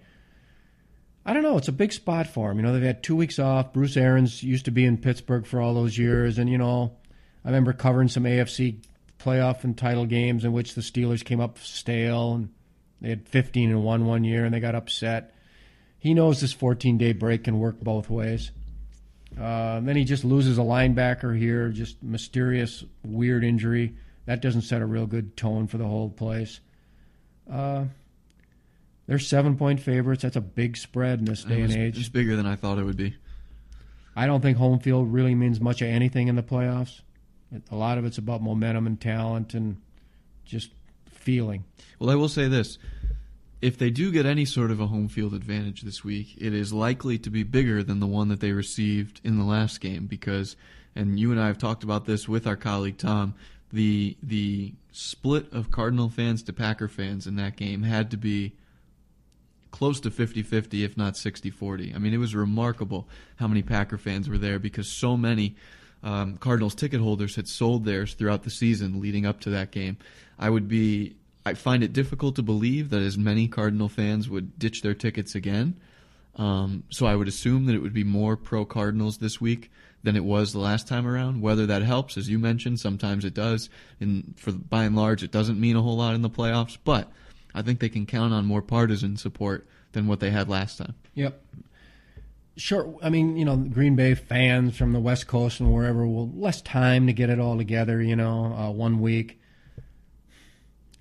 I don't know. It's a big spot for him. You know, they've had two weeks off. Bruce Arians used to be in Pittsburgh for all those years. And, you know, I remember covering some A F C playoff and title games in which the Steelers came up stale. And they had fifteen and one one year, and they got upset. He knows this fourteen-day break can work both ways. Uh, then he just loses a linebacker here, just mysterious, weird injury. That doesn't set a real good tone for the whole place. Uh, they're seven-point favorites. That's a big spread in this day It was, and age. It's bigger than I thought it would be. I don't think home field really means much of anything in the playoffs. A lot of it's about momentum and talent and just feeling. Well, I will say this. If they do get any sort of a home field advantage this week, it is likely to be bigger than the one that they received in the last game because, and you and I have talked about this with our colleague Tom, the the split of Cardinal fans to Packer fans in that game had to be close to fifty-fifty, if not sixty forty. I mean, it was remarkable how many Packer fans were there because so many um, Cardinals ticket holders had sold theirs throughout the season leading up to that game. I would be... I find it difficult to believe that as many Cardinal fans would ditch their tickets again. Um, so I would assume that it would be more pro-Cardinals this week than it was the last time around. Whether that helps, as you mentioned, sometimes it does. And for by and large, it doesn't mean a whole lot in the playoffs. But I think they can count on more partisan support than what they had last time. Yep. Sure. I mean, you know, Green Bay fans from the West Coast and wherever will less time to get it all together, you know, uh, one week.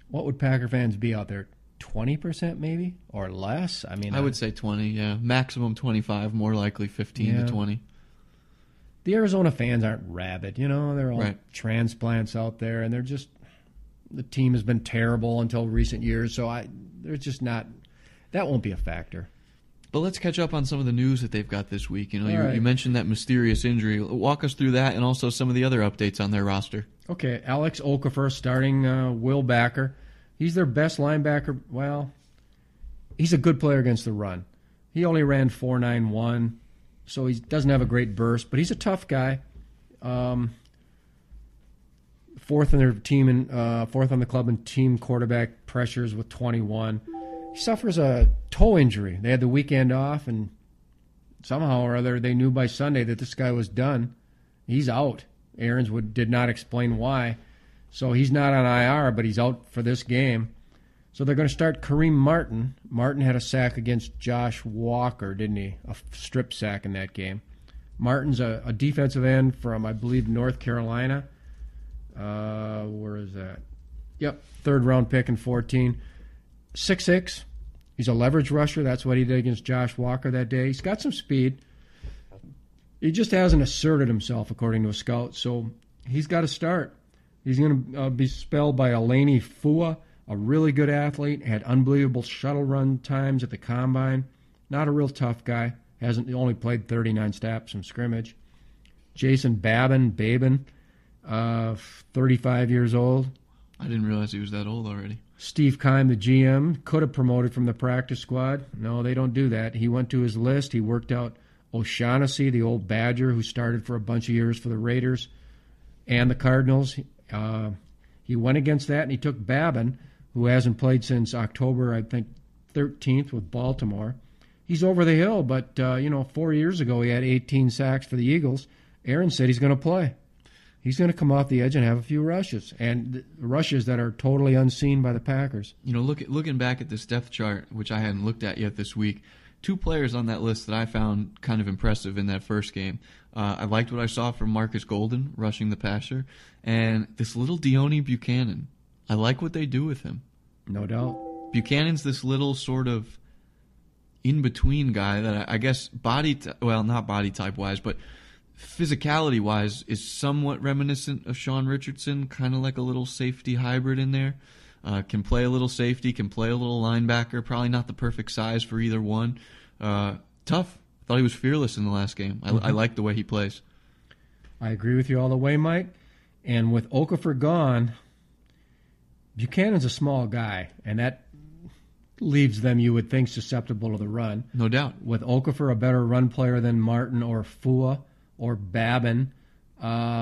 what would Packer fans be out there? twenty percent maybe or less? I mean, I would say twenty, yeah. Maximum twenty-five, more likely fifteen Yeah. to twenty. The Arizona fans aren't rabid, you know. They're all Right. transplants out there, and they're just the team has been terrible until recent years. So I, they're just not. That won't be a factor. But let's catch up on some of the news that they've got this week. You know, All you, right. you mentioned that mysterious injury. Walk us through that and also some of the other updates on their roster. Okay, Alex Okafor starting uh, Will Backer. He's their best linebacker. Well, he's a good player against the run. He only ran four nine one, so he doesn't have a great burst, but he's a tough guy. Um, fourth in their team in uh, fourth on the club in team quarterback pressures with twenty-one. He suffers a toe injury. They had the weekend off, and somehow or other they knew by Sunday that this guy was done. He's out. Aarons would, did not explain why. So he's not on I R, but he's out for this game. So they're going to start Kareem Martin. Martin had a sack against Josh Walker, didn't he? A strip sack in that game. Martin's a, a defensive end from, I believe, North Carolina. Uh, where is that? Yep, third round pick in fourteen. six six. He's a leverage rusher. That's what he did against Josh Walker that day. He's got some speed. He just hasn't asserted himself, according to a scout. So he's got to start. He's going to uh, be spelled by Eleni Fua, a really good athlete. Had unbelievable shuttle run times at the combine. Not a real tough guy. Hasn't only played thirty-nine snaps from scrimmage. Jason Babin, Babin, uh, thirty-five years old. I didn't realize he was that old already. Steve Keim, the G M, could have promoted from the practice squad. No, they don't do that. He went to his list. He worked out O'Shaughnessy, the old Badger, who started for a bunch of years for the Raiders and the Cardinals. Uh, he went against that, and he took Babin, who hasn't played since October, I think, thirteenth with Baltimore. He's over the hill, but, uh, you know, four years ago he had eighteen sacks for the Eagles. Aaron said he's going to play. He's going to come off the edge and have a few rushes, and rushes that are totally unseen by the Packers. You know, look at, looking back at this depth chart, which I hadn't looked at yet this week, two players on that list that I found kind of impressive in that first game. Uh, I liked what I saw from Marcus Golden rushing the passer, and this little Deone Buchanan. I like what they do with him. No doubt. Buchanan's this little sort of in-between guy that I, I guess body, t- well, not body type-wise, but physicality-wise is somewhat reminiscent of Sean Richardson, kind of like a little safety hybrid in there. Uh, can play a little safety, can play a little linebacker, probably not the perfect size for either one. Uh, tough. Thought he was fearless in the last game. I, mm-hmm. I like the way he plays. I agree with you all the way, Mike. And with Okafor gone, Buchanan's a small guy, and that leaves them, you would think, susceptible to the run. No doubt. With Okafor a better run player than Martin or Fua or Babin, uh,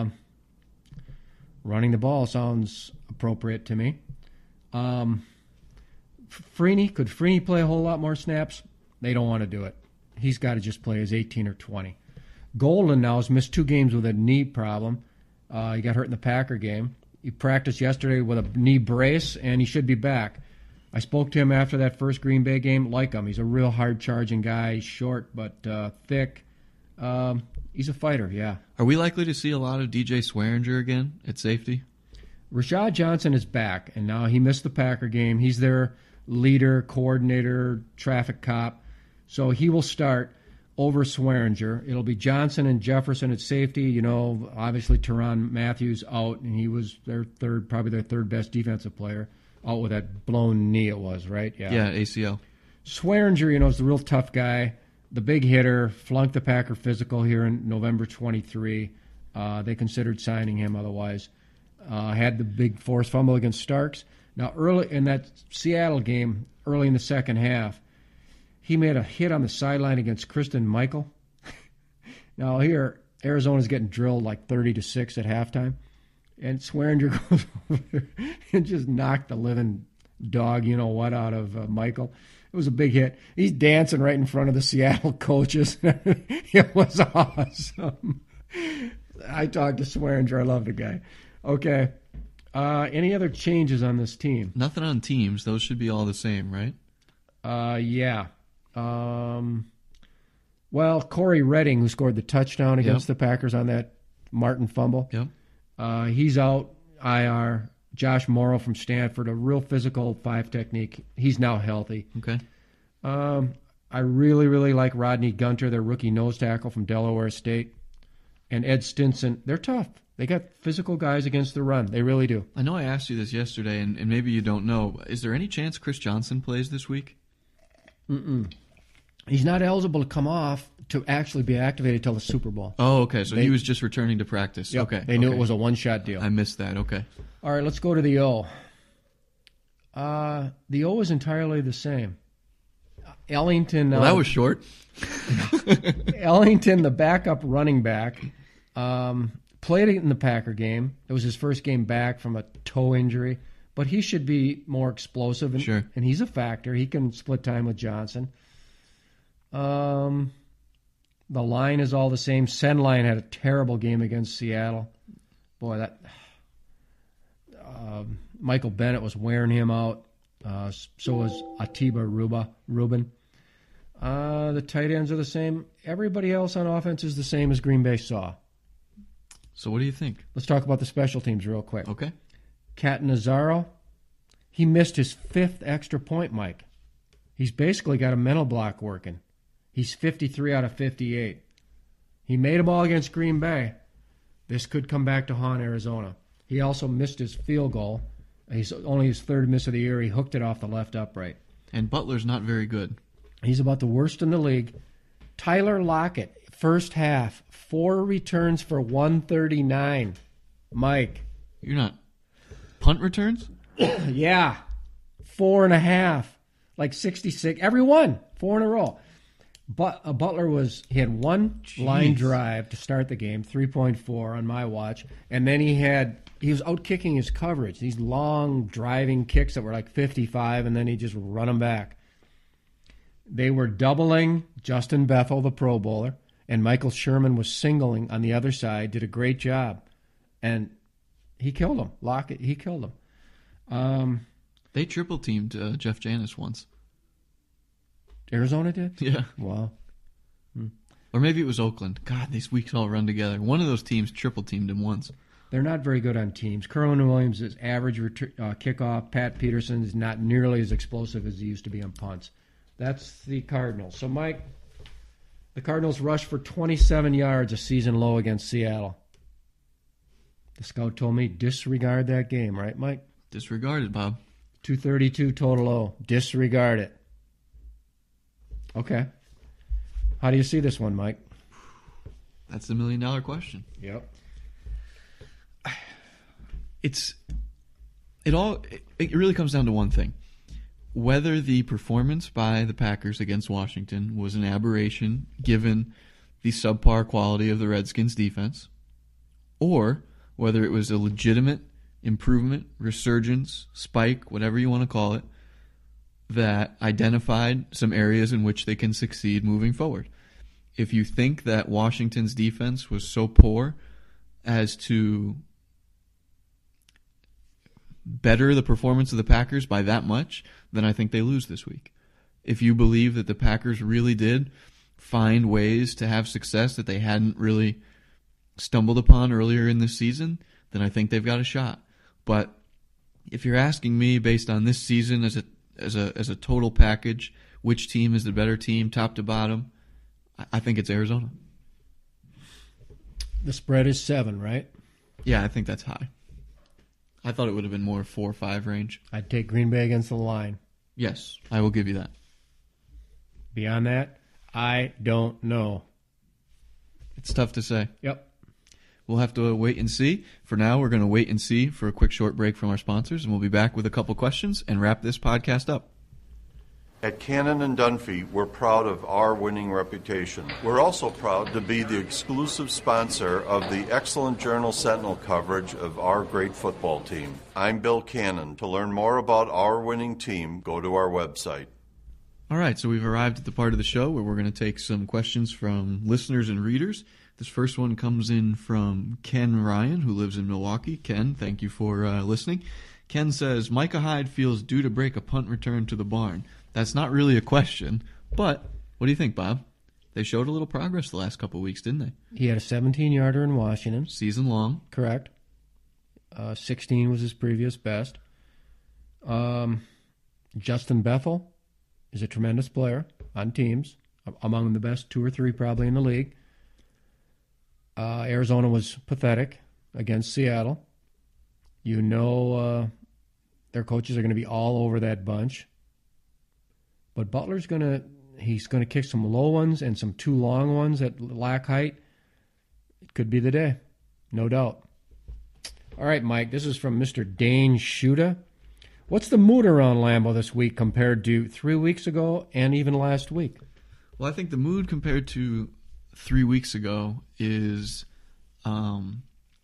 running the ball sounds appropriate to me. Um, Freeney, could Freeney play a whole lot more snaps? They don't want to do it. He's got to just play his eighteen or twenty. Golden now has missed two games with a knee problem. Uh, he got hurt in the Packer game. He practiced yesterday with a knee brace, and he should be back. I spoke to him after that first Green Bay game. Like him. He's a real hard-charging guy. He's short but uh, thick. Um, he's a fighter, yeah. Are we likely to see a lot of D J Swearinger again at safety? Rashad Johnson is back, and now he missed the Packer game. He's their leader, coordinator, traffic cop. So he will start over Swearinger. It'll be Johnson and Jefferson at safety. You know, obviously Tyrann Mathieu out, and he was their third, probably their third best defensive player, out with that blown knee it was, right? Yeah, yeah A C L. Swearinger, you know, is the real tough guy, the big hitter, flunked the Packer physical here in November twenty-three. Uh, they considered signing him otherwise. Uh, had the big forced fumble against Starks. Now, early in that Seattle game, early in the second half, he made a hit on the sideline against Kristen Michael. Now, here, Arizona's getting drilled like thirty to six at halftime, and Swearinger goes over there and just knocked the living dog, you know what, out of uh, Michael. It was a big hit. He's dancing right in front of the Seattle coaches. It was awesome. I talked to Swearinger. I love the guy. Okay. Uh, any other changes on this team? Nothing on teams. Those should be all the same, right? Uh, yeah. Um, well, Corey Redding, who scored the touchdown against yep. the Packers on that Martin fumble, yep. uh, he's out I R. Josh Morrow from Stanford, a real physical five technique. He's now healthy. Okay. Um, I really, really like Rodney Gunter, their rookie nose tackle from Delaware State, and Ed Stinson. They're tough. They got physical guys against the run. They really do. I know I asked you this yesterday, and, and maybe you don't know. Is there any chance Chris Johnson plays this week? Mm-mm. He's not eligible to come off to actually be activated till the Super Bowl. Oh, okay. So They- he was just returning to practice. Yep. Okay. They knew okay. it was a one-shot deal. I missed that. Okay. All right, let's go to the O. Uh, the O is entirely the same. Ellington. Well, uh, that was short. Ellington, the backup running back, um, played in the Packer game. It was his first game back from a toe injury, but he should be more explosive, and, Sure. and he's a factor. He can split time with Johnson. Um, the line is all the same. Sendline had a terrible game against Seattle. Boy, that uh, Michael Bennett was wearing him out. Uh, so was Atiba Ruba, Rubin. Uh, the tight ends are the same. Everybody else on offense is the same as Green Bay saw. So what do you think? Let's talk about the special teams real quick. Okay. Catanzaro, he missed his fifth extra point, Mike. He's basically got a mental block working. He's fifty-three out of fifty-eight. He made them all against Green Bay. This could come back to haunt Arizona. He also missed his field goal. He's only his third miss of the year. He hooked it off the left upright. And Butler's not very good. He's about the worst in the league. Tyler Lockett, first half, four returns for one thirty-nine. Mike. You're not. Punt returns? Yeah. Four and a half. Like sixty-six. Every one. Four in a row. But uh, Butler was, he had one Jeez. line drive to start the game, three point four on my watch. And then he had, he was out kicking his coverage. These long driving kicks that were like fifty-five, and then he just run them back. They were doubling Justin Bethel, the Pro Bowler, and Michael Sherman was singling on the other side, did a great job. And he killed him. Lockett, he killed him. Um, They triple teamed uh, Jeff Janis once. Arizona did? Yeah. Wow. Or maybe it was Oakland. God, these weeks all run together. One of those teams triple teamed him once. They're not very good on teams. Kerwin Williams is average retur- uh, kickoff. Pat Peterson is not nearly as explosive as he used to be on punts. That's the Cardinals. So, Mike, the Cardinals rushed for twenty-seven yards, a season low against Seattle. The scout told me disregard that game, right, Mike? Disregarded, Bob. two thirty-two total O. Disregard it. Okay. How do you see this one, Mike? That's the million dollar question. Yep. It's it all it, it really comes down to one thing. Whether the performance by the Packers against Washington was an aberration given the subpar quality of the Redskins defense, or whether it was a legitimate improvement, resurgence, spike, whatever you want to call it, that identified some areas in which they can succeed moving forward. If you think that Washington's defense was so poor as to better the performance of the Packers by that much, then I think they lose this week. If you believe that the Packers really did find ways to have success that they hadn't really stumbled upon earlier in this season, then I think they've got a shot. But if you're asking me based on this season as a as a as a total package, which team is the better team, top to bottom, I, I think it's Arizona. The spread is seven, right? Yeah, I think that's high. I thought it would have been more four or five range. I'd take Green Bay against the line. Yes, I will give you that. Beyond that, I don't know. It's tough to say. Yep. We'll have to wait and see. For now, we're going to wait and see for a quick short break from our sponsors, and we'll be back with a couple questions and wrap this podcast up. At Cannon and Dunphy, we're proud of our winning reputation. We're also proud to be the exclusive sponsor of the excellent Journal Sentinel coverage of our great football team. I'm Bill Cannon. To learn more about our winning team, go to our website. All right, so we've arrived at the part of the show where we're going to take some questions from listeners and readers. This first one comes in from Ken Ryan, who lives in Milwaukee. Ken, thank you for uh, listening. Ken says, Micah Hyde feels due to break a punt return to the barn. That's not really a question, but what do you think, Bob? They showed a little progress the last couple of weeks, didn't they? He had a seventeen-yarder in Washington. Season long. Correct. Uh, sixteen was his previous best. Um, Justin Bethel is a tremendous player on teams, among the best two or three probably in the league. Uh, Arizona was pathetic against Seattle. You know uh, their coaches are going to be all over that bunch. But Butler's going to he's going to kick some low ones and some too long ones that lack height. It could be the day, no doubt. All right, Mike, this is from Mister Dane Shuda. What's the mood around Lambeau this week compared to three weeks ago and even last week? Well, I think the mood compared to three weeks ago is, um,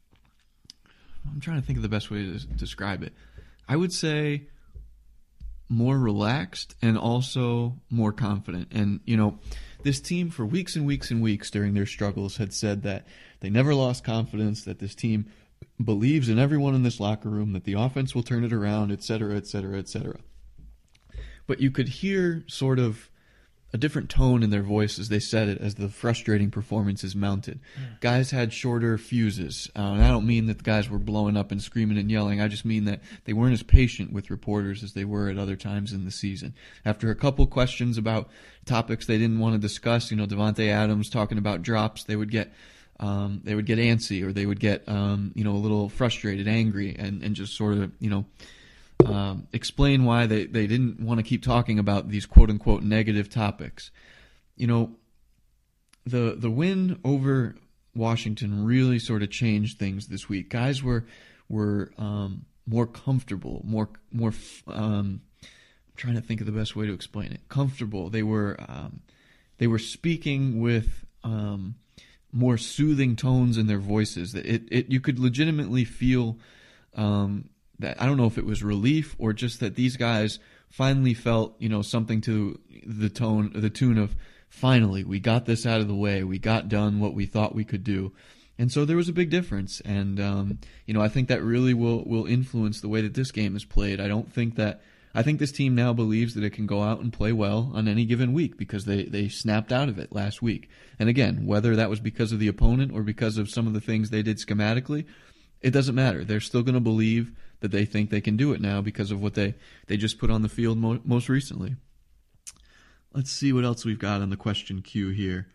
I'm trying to think of the best way to describe it. I would say more relaxed and also more confident. And, you know, this team for weeks and weeks and weeks during their struggles had said that they never lost confidence, that this team believes in everyone in this locker room, that the offense will turn it around, et cetera, et cetera, et cetera. But you could hear sort of a different tone in their voice as they said it, as the frustrating performances mounted. Mm. Guys had shorter fuses. Uh, and I don't mean that the guys were blowing up and screaming and yelling. I just mean that they weren't as patient with reporters as they were at other times in the season. After a couple questions about topics they didn't want to discuss, you know, Devontae Adams talking about drops, they would get um, they would get antsy, or they would get um, you know, a little frustrated, angry, and, and just sort of, you know, Um, explain why they, they didn't want to keep talking about these quote-unquote negative topics. You know, the the win over Washington really sort of changed things this week. Guys were were um, more comfortable, more more. Um, I'm trying to think of the best way to explain it. Comfortable. They were um, they were speaking with um, more soothing tones in their voices. It it you could legitimately feel. Um, That, I don't know if it was relief or just that these guys finally felt, you know, something to the tone, the tune of, finally, we got this out of the way. We got done what we thought we could do. And so there was a big difference. And, um, you know, I think that really will, will influence the way that this game is played. I don't think that, I think this team now believes that it can go out and play well on any given week because they, they snapped out of it last week. And again, whether that was because of the opponent or because of some of the things they did schematically, it doesn't matter. They're still going to believe that they think they can do it now because of what they, they just put on the field mo- most recently. Let's see what else we've got on the question queue here.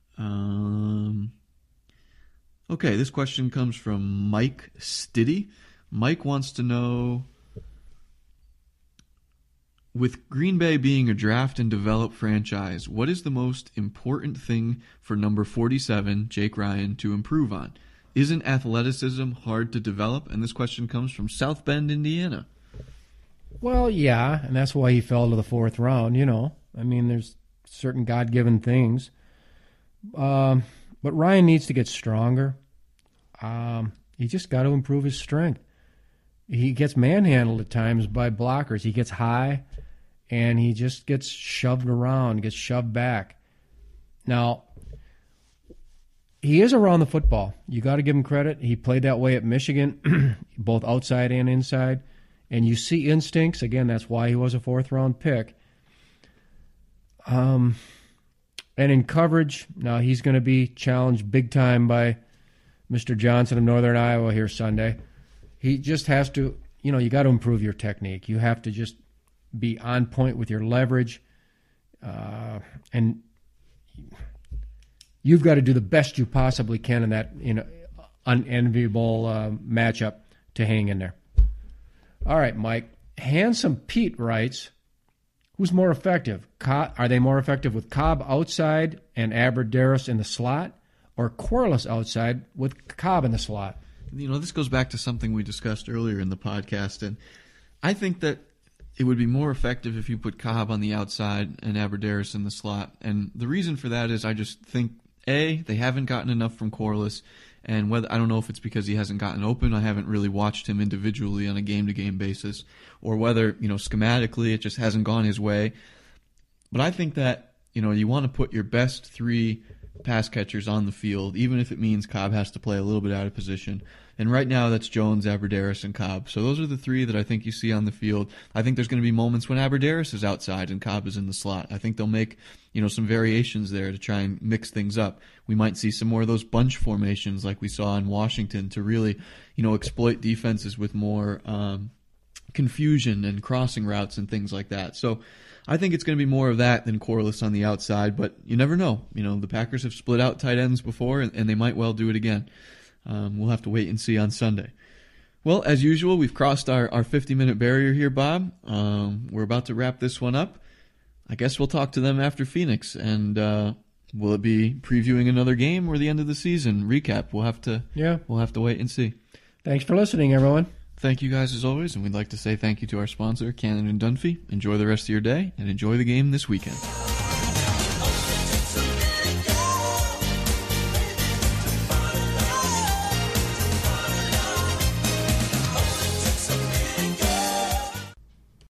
Um, okay, this question comes from Mike Stiddy. Mike wants to know, with Green Bay being a draft and develop franchise, what is the most important thing for number forty-seven, Jake Ryan, to improve on? Isn't athleticism hard to develop? And this question comes from South Bend, Indiana. Well, yeah, and that's why he fell to the fourth round, you know. I mean, there's certain God-given things. Um, but Ryan needs to get stronger. Um, he just got to improve his strength. He gets manhandled at times by blockers. He gets high, and he just gets shoved around, gets shoved back. Now, he is around the football. You got to give him credit. He played that way at Michigan, both outside and inside. And you see instincts. Again, that's why he was a fourth-round pick. Um, and in coverage, now he's going to be challenged big time by Mister Johnson of Northern Iowa here Sunday. He just has to, you know, you got to improve your technique. You have to just be on point with your leverage. Uh, and you've got to do the best you possibly can in that, you know, unenviable uh, matchup to hang in there. All right, Mike. Handsome Pete writes, who's more effective? Co- are they more effective with Cobb outside and Abbrederis in the slot, or Quarles outside with Cobb in the slot? You know, this goes back to something we discussed earlier in the podcast, and I think that it would be more effective if you put Cobb on the outside and Abbrederis in the slot. And the reason for that is I just think, A, they haven't gotten enough from Quarles, and whether I don't know if it's because he hasn't gotten open. I haven't really watched him individually on a game-to-game basis, or whether, you know, schematically it just hasn't gone his way. But I think that, you know, you want to put your best three pass catchers on the field, even if it means Cobb has to play a little bit out of position. And right now, that's Jones, Aberderis, and Cobb. So those are the three that I think you see on the field. I think there's going to be moments when Aberderis is outside and Cobb is in the slot. I think they'll make, you know, some variations there to try and mix things up. We might see some more of those bunch formations like we saw in Washington to really, you know, exploit defenses with more um, confusion and crossing routes and things like that. So I think it's going to be more of that than Corliss on the outside, but you never know. You know, the Packers have split out tight ends before, and, and they might well do it again. Um, we'll have to wait and see on Sunday. Well, as usual, we've crossed our, our fifty-minute barrier here, Bob. Um, we're about to wrap this one up. I guess we'll talk to them after Phoenix, and uh, will it be previewing another game or the end of the season recap? We'll have to Yeah. We'll have to wait and see. Thanks for listening, everyone. Thank you guys as always, and we'd like to say thank you to our sponsor, Cannon and Dunphy. Enjoy the rest of your day, and enjoy the game this weekend.